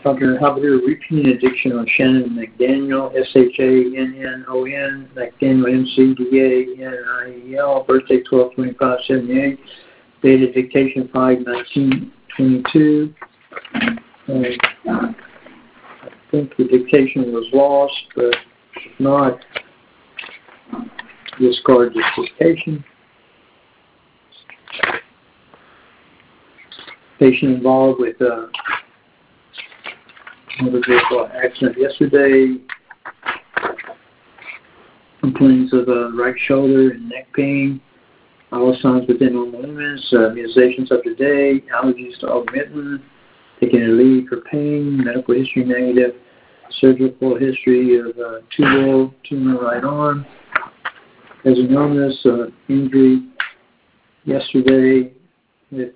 Dr. Halberdier, repeating addiction on Shannon McDaniel, SHANNON, McDaniel, MCDANIEL, birthday 12/25/78, date of dictation 5/19/22. I think the dictation was lost, but if not, discard this dictation. Patient involved with motor vehicle accident yesterday. Complaints of right shoulder and neck pain. All signs within normal limits. Immunizations up to date. Allergies to augmentin. Taking a lead for pain. Medical history negative. Surgical history of tubal tumor right arm. As an illness, injury yesterday with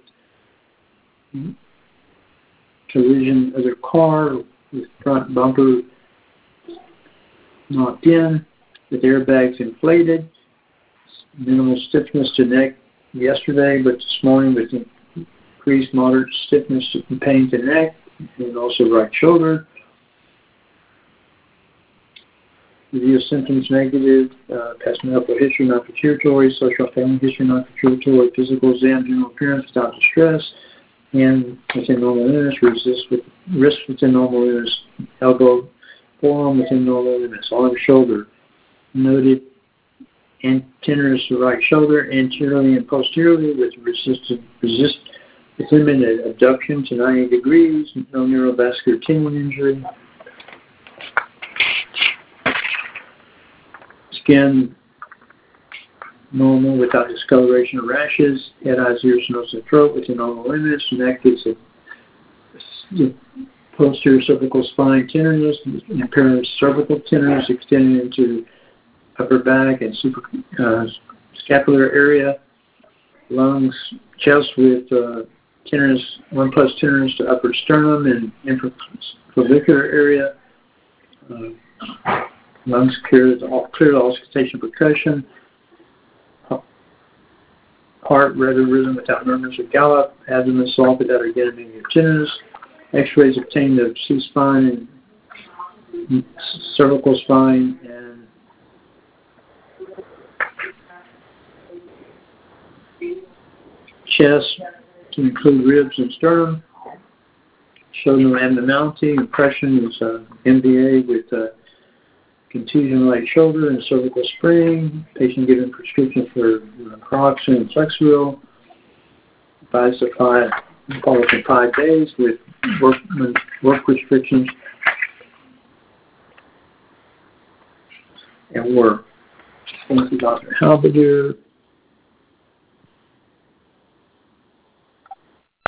collision of their car with front bumper knocked in, with airbags inflated. Minimal stiffness to neck yesterday, but this morning with increased moderate stiffness and pain to neck, and also right shoulder. Review of symptoms negative, past medical history not pituitary, social family history not pituitary, physical exam, general appearance without distress, and within normal limits, wrist within normal limits, elbow, forearm within normal limits, arm, shoulder. Noted tenderness to right shoulder, anteriorly and posteriorly, with limited abduction to 90 degrees, no neurovascular tingling injury. Skin normal without discoloration or rashes. Head, eyes, ears, nose, and throat within normal limits. Neck is a posterior cervical spine tenderness, apparent cervical tenderness extending into upper back and scapular area. Lungs, chest with tenderness, 1+ tenderness to upper sternum and infraclavicular area. Lungs cleared auscultation percussion. Heart, regular rhythm without murmurs or gallop. Abdomen soft without organic tenderness. X-rays obtained of C-spine and cervical spine and chest to include ribs and sternum. Showed no abnormality. Impression was MVA with contusion right shoulder and cervical spring. Patient given prescription for Croxin and Flexeril. Advised to follow for 5 days with work restrictions and work. Thank you, Dr. Halberdier.